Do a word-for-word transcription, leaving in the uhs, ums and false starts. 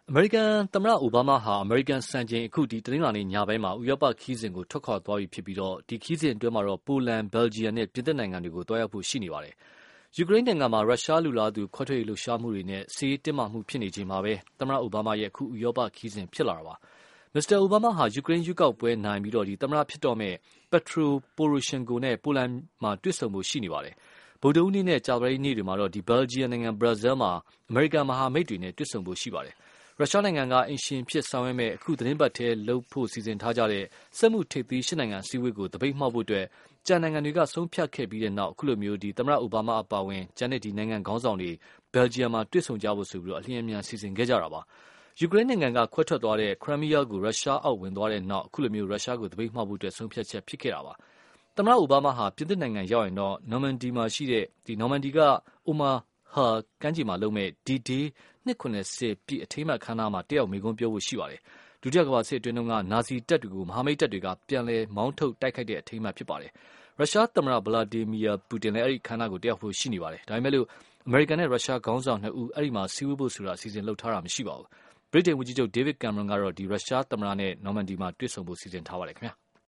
အမေရိကန်သမ္မတအိုဘားမားဟာအမေရိကန်စံချိန်အခုဒီတနင်္လာနေ့ညပိုင်းမှာဥရောပခီးစဉ်ကိုထွက်ခွာသွားပြီဖြစ်ပြီးတော့ဒီခီးစဉ်အတွင်းမှာတော့ပိုလန်၊ဘယ်လ်ဂျီယံနဲ့ပြင်သစ်နိုင်ငံတွေကိုတွားရောက်ဖို့ရှိနေပါတယ်။ယူကရိန်းနိုင်ငံမှာရုရှားလူလားသူခွဲထွက်ရေးလှုပ်ရှားမှုတွေနဲ့စစ်ရေးတင်းမာမှုဖြစ်နေချိန်မှာပဲသမ္မတအိုဘားမားရဲ့အခုဥရောပခီးစဉ်ဖြစ်လာတာပါ။မစ္စတာအိုဘားမားဟာယူကရိန်းရွေးကောက်ပွဲနိုင်ပြီးတော့ဒီသမ္မတဖြစ်တော့မဲ့ပက်ထရိုပိုရိုရှင်ကိုနဲ့ပိုလန်မှာတွေ့ဆုံဖို့ရှိနေပါတယ်။ဗုဒ္ဓဦးနေ့နဲ့ကြာသပတေးနေ့တွေမှာတော့ဒီဘယ်လ်ဂျီယံနိုင်ငံဘရပ်ဆဲလ်မှာအမေရိကန်မဟာမိတ်တွေနဲ့တွေ့ဆုံဖို့ရှိပါတယ်။ရုရှားနိုင်ငံကအိမ်ရှင်ဖြစ်ဆောင်ရွက်မဲ့အခုသတင်းပတ်ထဲလုပ်ဖို့စီစဉ်ထားကြတဲ့စက်မှုထိပ်သီးရှစ်နိုင်ငံအစည်းအဝေးကိုတပိတ်မှောက်ဖို့အတွက်ကြံနိုင်ငံတွေကဆုံးဖြတ်ခဲ့ပြီးတဲ့နောက်အခုလိုမျိုးဒီသမ္မတအိုဘားမားအပါအဝင်ကျန်တဲ့ဒီနိုင်ငံခေါင်းဆောင်တွေဘယ်လ်ဂျီယံမှာတွေ့ဆုံကြဖို့ဆိုပြီးတော့အလျင်အမြန်စီစဉ်ခဲ့ကြတာပါ။ယူကရိန်းနိုင်ငံကခွဲထွက်သွားတဲ့ခရိုမီးယားကိုရုရှားအောက်ဝင်သွားတဲ့နောက်အခုလိုမျိုးရုရှားကိုတပိတ်မှောက်ဖို့အတွက်ဆုံးဖြတ်ချက်ဖြစ်ခဲ့တာပါ။သမ္မတအိုဘားမားဟာပြင်သစ်နိုင်ငံရောက်ရင်တော့နော်မန်ဒီမှာရှိတဲ့ဒီနော်မန်ဒီကအိုမာဟာကမ်းခြေမှာလုပ်မဲ့ဒီဒေးနှစ်ခုနှစ်ဆယ်ပြည့်အထိမ်းအမှတ်အခမ်းအနားမှာတယောက်မိကွန်းပြောဖို့ရှိပါတယ်။ဒုတိယကမ္ဘာစစ်အတွင်းကနာဇီတပ်တွေကိုမဟာမိတ်တပ်တွေကပြန်လည်မောင်းထုတ်တိုက်ခိုက်တဲ့အထိမ်းအမှတ်ဖြစ်ပါတယ်။ရုရှားသမ္မတဗလာဒီမီယာပူတင်လည်းအဲ့ဒီအခမ်းအနားကိုတယောက်ဖို့ရှိနေပါတယ်။ဒါပေမဲ့လို့အမေရိကန်နဲ့ရုရှားခေါင်းဆောင်နှစ်ဦးအဲ့ဒီမှာစီးဝေးဖို့ဆိုတာအစီအစဉ်လုပ်ထားတာမရှိပါဘူး။ဗြိတိန်ဝန်ကြီးချုပ်ဒေးဗစ်ကင်မရွန်ကတော့ဒီရုရှားသမ္မတနဲ့နော်မန်ဒီမှာတွေ့ဆုံဖို့စီစဉ်ထားပါတယ်ခင်ဗျာ။